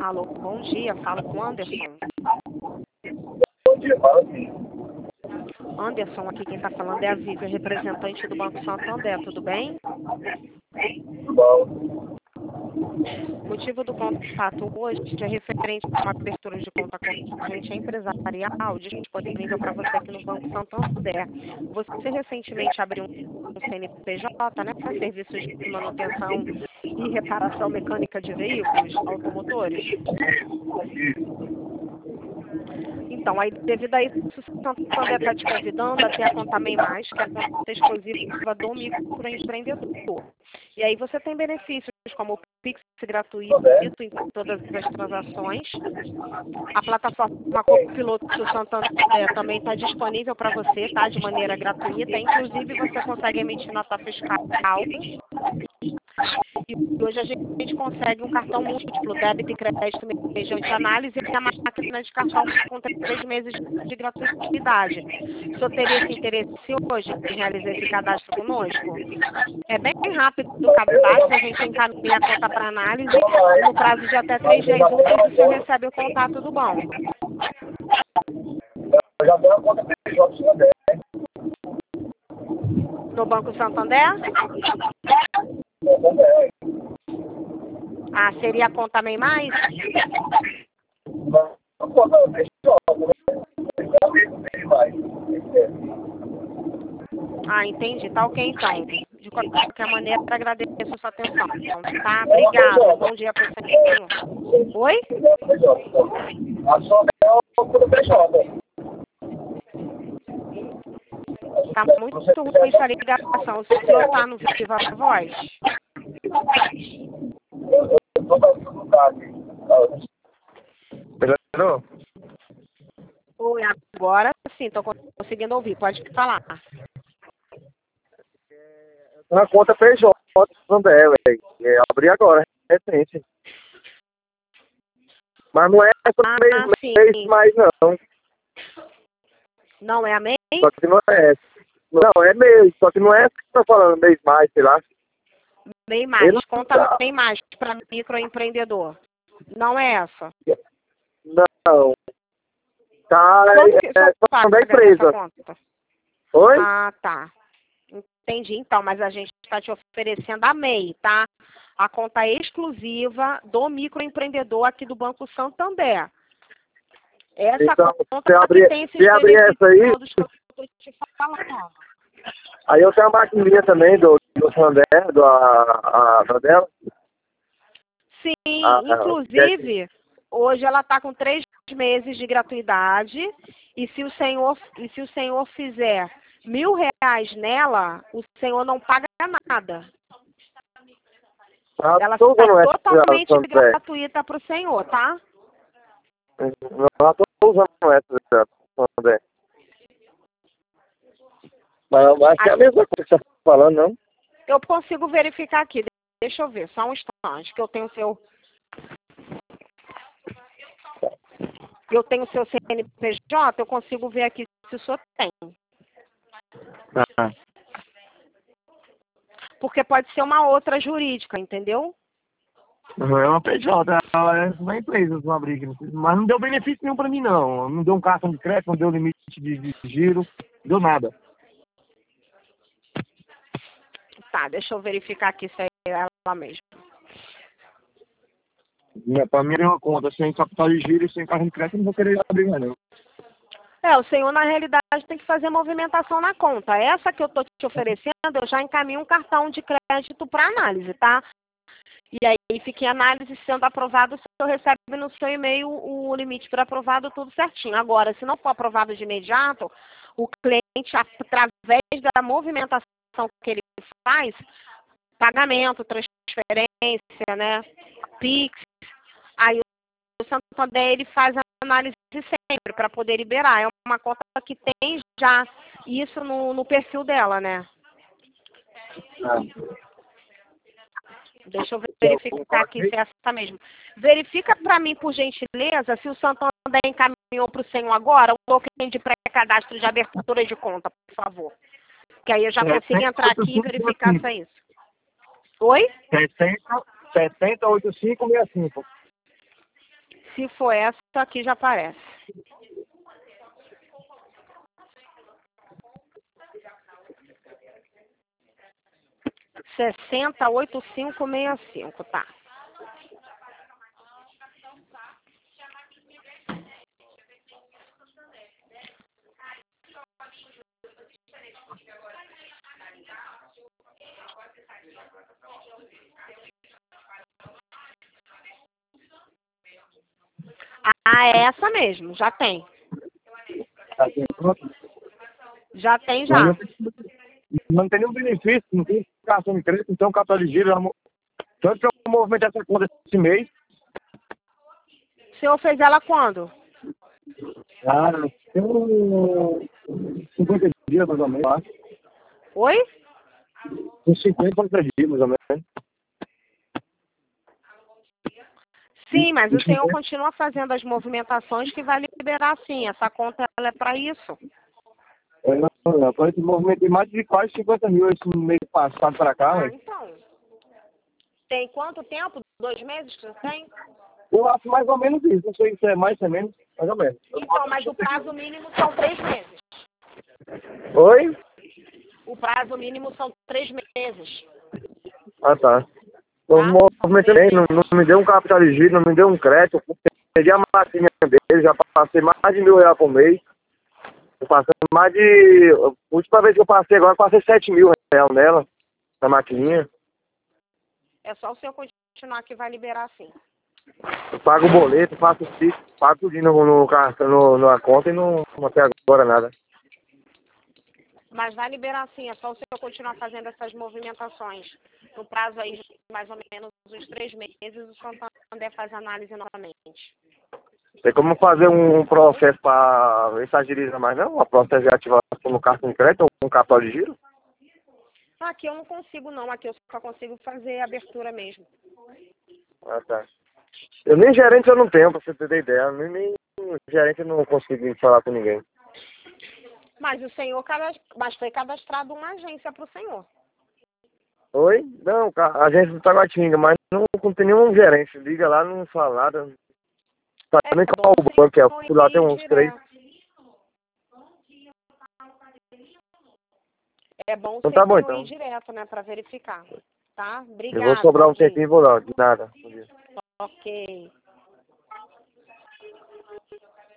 Alô, bom dia, falo com o Anderson. Bom dia, fala assim. Anderson, aqui quem está falando é a Vivian, representante do Banco Santander, tudo bem? Tudo bom? O motivo do contato hoje é referente a uma abertura de conta corrente empresarial disponível para você aqui no Banco Santander. Você recentemente abriu um CNPJ, né, para serviços de manutenção e reparação mecânica de veículos automotores? Então, aí, devido a isso, o Santander está te convidando a ter a conta MEI+, que é a conta exclusiva do microempreendedor. E aí você tem benefícios como o Pix gratuito em todas as transações. A plataforma Copiloto do Santander também está disponível para você, tá? De maneira gratuita. Inclusive, você consegue emitir nota fiscal. E hoje a gente consegue um cartão múltiplo, débito e crédito mediante análise e a máquina de cartão com 3 meses de gratuidade. O senhor teria esse interesse hoje em realizar esse cadastro conosco? É bem rápido o cadastro, a gente encaminha a conta para análise e no prazo de até 3 dias úteis o senhor recebe o contato do banco. Eu já tenho a conta PJ Santander. No Banco Santander? Santander. Ah, seria a conta MEI+? Não, a conta PJ, mais. Ah, entendi. Tá ok, então. De qualquer maneira, agradeço a sua atenção. Tá? Obrigada. Bom dia para o senhor. Oi? A sua é o conta PJ. Tá muito ruim essa ligação. O senhor está no Viva Voz? Eu estou fazendo lugar aqui. Melhorou? Oi, agora sim, estou conseguindo ouvir. Pode falar. Na conta PJ Santander, velho. Abri agora, recente. Mas não é essa mês mais, não. Não é a MEI? Só que não é essa. Não, é mês. Só que não é essa que você tá falando, mês mais, sei lá. MEI+, conta MEI+ para microempreendedor. Não é essa? Não. Tá, só da empresa. Oi? Ah, tá. Entendi, então, mas a gente está te oferecendo a MEI, tá? A conta exclusiva do microempreendedor aqui do Banco Santander. Essa então, conta que tem esses abrir essa aí, todos que eu estou te falando. Aí eu tenho a maquininha também do Santander, da dela. Sim, inclusive, hoje ela está com 3 meses de gratuidade e se o senhor fizer R$1.000 nela, o senhor não paga nada. Ela está totalmente gratuita para o senhor, tá? Não estou usando essa, Santander. Mas é a mesma coisa que você está falando, não? Eu consigo verificar aqui. Deixa eu ver, só um instante, que eu tenho o seu... Eu tenho o seu CNPJ, eu consigo ver aqui se o senhor tem. Ah. Porque pode ser uma outra jurídica, entendeu? Não é uma PJ, ela é uma empresa, uma briga. Mas não deu benefício nenhum pra mim, não. Não deu um cartão de crédito, não deu limite de giro, não deu nada. Tá, deixa eu verificar aqui se é ela mesmo. Pra mim é uma conta, sem capital de giro e sem cartão de crédito, eu não vou querer abrir mais, não. O senhor, na realidade, tem que fazer movimentação na conta. Essa que eu tô te oferecendo, eu já encaminho um cartão de crédito para análise, tá? E aí fica em análise, sendo aprovado, o senhor recebe no seu e-mail o limite para aprovado, tudo certinho. Agora, se não for aprovado de imediato, o cliente, através da movimentação que ele faz, pagamento, transferência, né, Pix, aí o Santander ele faz a análise sempre para poder liberar. É uma conta que tem já isso no perfil dela, né? Deixa eu verificar aqui se é essa mesmo. Verifica para mim, por gentileza, se o Santander encaminhou para o senhor agora o token de pré-cadastro de abertura de conta, por favor. Que aí eu já consigo entrar aqui e verificar se é isso. Oi? 708565. Se for essa, aqui já aparece. R$60,8565, tá. Ah, é essa mesmo, já tem. Tá aqui, pronto. Já tem, Mas já. não tem nenhum benefício, não tem cartão de crédito, não tem um cartão de giro. Tanto que eu movimentei essa conta esse mês. O senhor fez ela quando? Ah, tem uns 50 dias mais ou menos, acho. Oi? Uns 50 dias mais ou menos. Sim, mas o senhor continua fazendo as movimentações que vai liberar sim. Essa conta ela é para isso. Não, eu movimentei mais de quase 50 mil esse mês passado para cá, Ah, velho. então. Tem quanto tempo? 2 meses que você tem? Eu acho mais ou menos isso. Não sei se é mais ou menos, mais ou menos. Então, mas o prazo mínimo são 3 meses. Oi? O prazo mínimo são 3 meses. Ah, tá. Eu Tá? São movimentei 3 bem, meses. não me deu um capital de giro, não me deu um crédito. Eu perdi a maquininha dele, já passei mais de R$1.000 por mês. Eu passei mais de... A última vez que eu passei agora, eu passei R$7.000 nela, na maquininha. É só o senhor continuar que vai liberar sim. Eu pago o boleto, faço o Pix, pago tudo no cartão, na conta e não até agora nada. Mas vai liberar sim, é só o senhor continuar fazendo essas movimentações. No prazo aí de mais ou menos uns 3 meses, o Santander faz análise novamente. Tem como fazer um processo para ver se agiliza mais, não? Uma processo de ativação no cartão de crédito ou um capital de giro? Aqui eu não consigo não, aqui eu só consigo fazer abertura mesmo. Ah, tá. Eu nem gerente eu não tenho, pra você ter ideia. Nem gerente eu não consigo falar com ninguém. Mas o senhor, mas foi cadastrado uma agência para o senhor. Oi? Não, a agência do Taguatinga, mas não tem nenhum gerente. Liga lá, não fala nada. Não sabe nem Bom, qual o o banco é. senhor Fui lá tem ir uns 3. direto. É bom Então ser tá o bom senhor ir então. direto, né, para verificar. Tá? Eu vou Obrigada, sobrar bom um dia. tempinho e vou lá. De nada. Bom dia. Ok.